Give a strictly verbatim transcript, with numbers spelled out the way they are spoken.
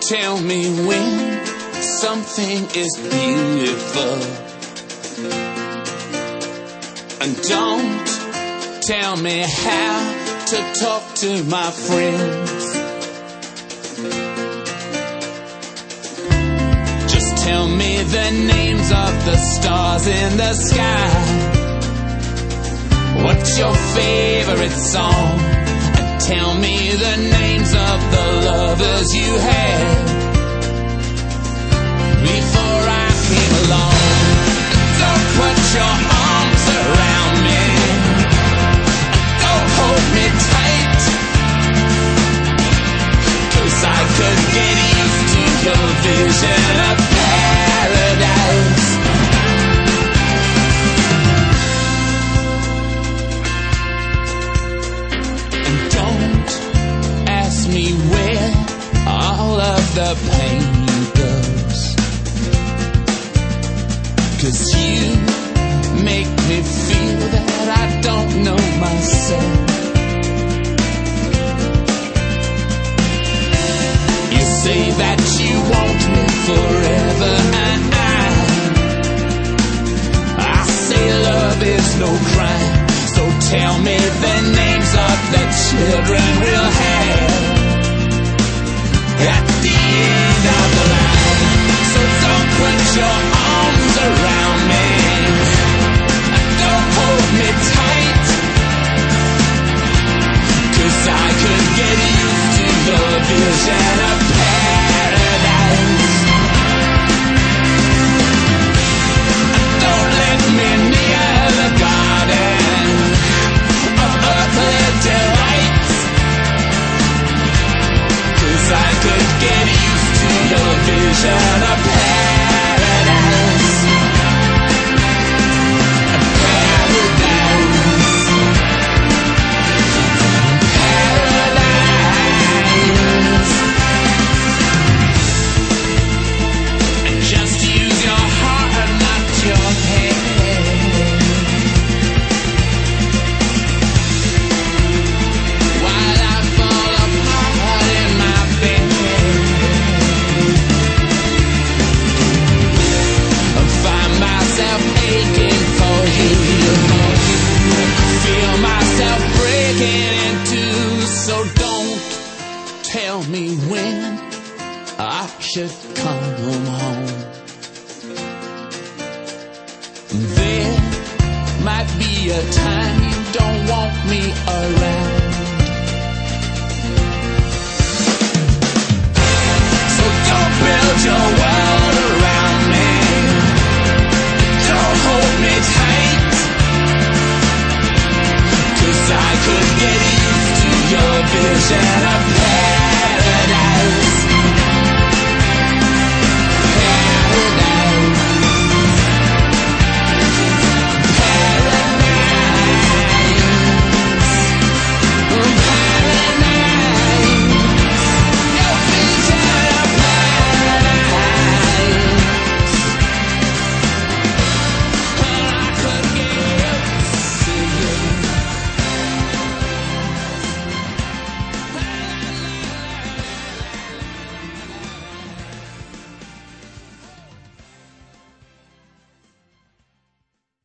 tell me when something is beautiful, and don't tell me how to talk to my friends. Just tell me the names of the stars in the sky. What's your favorite song? And tell me the names of the lovers you had before I came along. Don't put your arms around me, don't hold me tight, 'cause I could get used to your vision of paradise. And don't ask me where all of the pain goes, 'cause you make me feel that I don't know myself. You say that you want me forever, and I, I say love is no crime. So tell me the names of the children we'll have at the end of the line. So don't put your arms around me, don't hold me tight, 'cause I could get used to your vision of paradise. Don't let me near the garden of earthly delights, 'cause I could get used to your vision of paradise. Tell me when I should come home. There might be a time you don't want me around, so don't build your